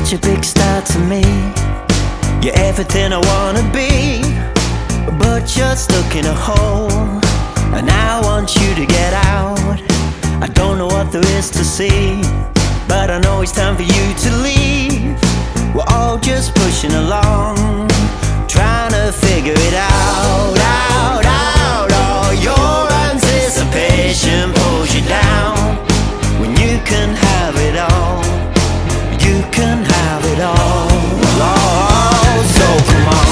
such a big star to me. You're everything I wanna be, but you're stuck in a hole, and I want you to get out. I don't know what there is to see, but I know it's time for you to leave. We're all just pushing along, trying to figure it out, out, out. All your anticipation pulls you down when you can have it all. You can have it all. Oh, so come on,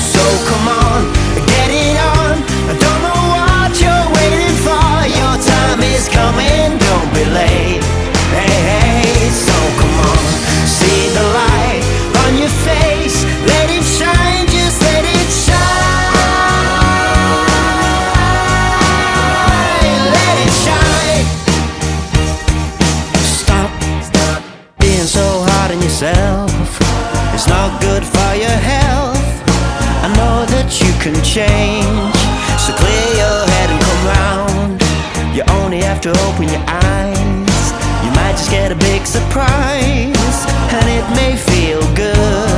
get it on. I don't know what you're waiting for. Your time is coming, don't be late. Hey, hey, so come on, see the light on your face. Let it shine, just let it shine. Let it shine. Stop being so hard on yourself. It's not good for your health. I know that you can change, so clear your head and come round. You only have to open your eyes. You might just get a big surprise, and it may feel good,